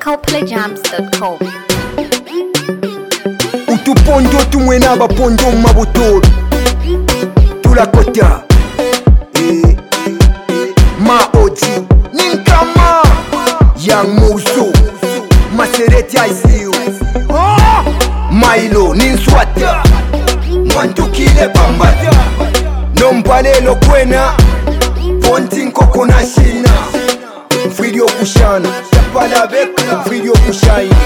CoPlayJams.com. Utupondo tumwena abapondo mabutolo tulakota Maoji Ninkama Young Muso Masereti ICU Milo Ninswata Mwantukile Bambata Nombalelo kwena Fontin Kokona Shina Mfidio kushana Chapala beka Mfidio kushaina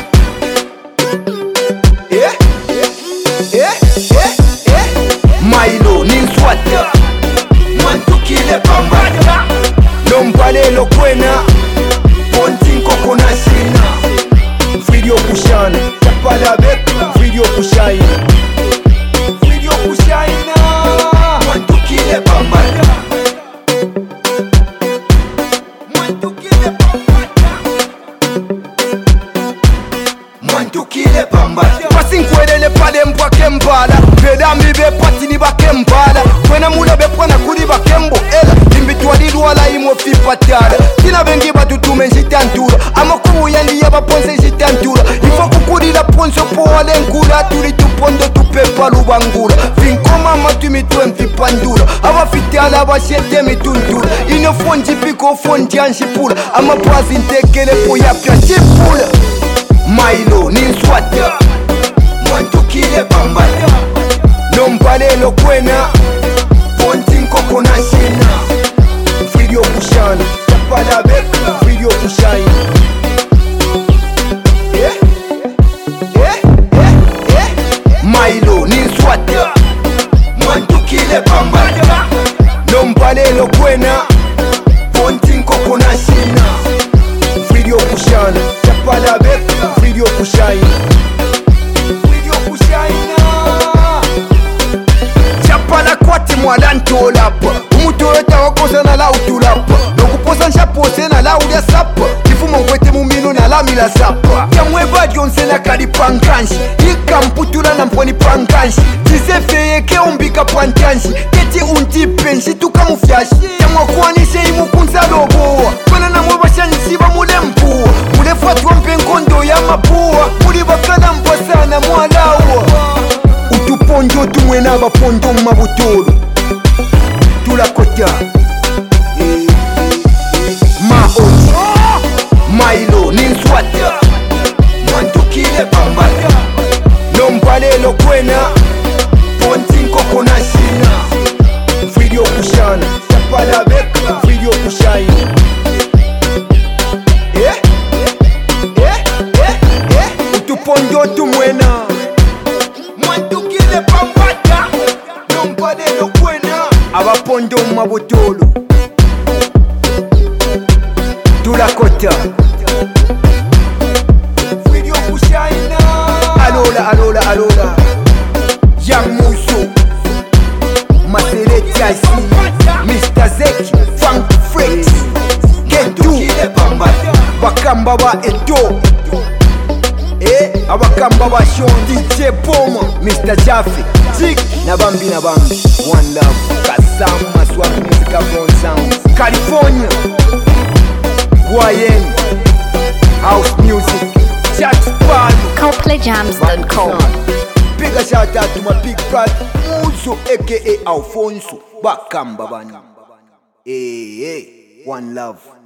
Milo Ninswata Mwantukile Bambata Nombalelo kwena Fontin Kokona Shina Mfidio kushana Chapala beka Mfidio kushaina Mfidio kushaina Mwantukile Bambata Mwantukile Bambata Pasinkwelele pale mbwa kembala Bedami be patini ba kembala Kwena mula be pwana kuli ba kembo Ela imbitwalilu wala imo fipatala Kila bengi batutume njitantura Amakubu yandi yaba ponse njitantura Ifo kukuri la ponso po wale nkura Turi tupondo tupepa lubangura Finkoma matumitwe mfipandura Aba fitiala bashete mituntura Ino fonji piko fonji anshipula Ama pazi ntekele po yapya nshipula Milo Ninswata Mwantukile Bambata Nombalelo kwena Fontin Kokona Shina Mfidio kushana Chapala beka Mfidio kushaina Milo Ninswata Mwantukile Bambata Nombalelo kwena Fontin Kokona Shina Mfidio kushana Chapala beka Mfidio kushaina Mfidio kushaina Chapala kwati mwadantolapa Umutoeta wakosa na lautulapa Nokuposa nshapose na laulia sapa Kifumo kwete mumino na lamila sapa Yamweba jonse na kalipankanshi Ika mputula na mponi pankanshi Tisefeye ke umbika pankanshi Keti untipenshi tukamufyashi Yamwakuanishe imukunza loboa Kwena na mweba shansiba mule mpua Mule fatwa mpenkondo ya mapua Muli bakana mpasana mwalawa Utuponjo tumwena abapondo mabutolo tulakota Maoji Milo Ninswata Mwantukile Bambata Nombalelo kwena Fontin Kokona Shina Mfidio kushana Chapala beka Mfidio kushaina Utuponjo tumwena Mwantukile Bambata Nombalelo kwena abapondo mabutolo tulakota Mfidio kushaina Alola Young Muso Masereti ICU Mr. Zeki Funk Freaks Getu Bakamba ba Edo Abakamba ba Sean DJ Poma Mr. Jaffe Zig Nabambi One Love Kasama Swap Music Abron Sounds California YN House Music Jack's Bad CoPlayJams.com. Big a shout out to my big brother Muso aka Alfonso Bakamba Bani One Love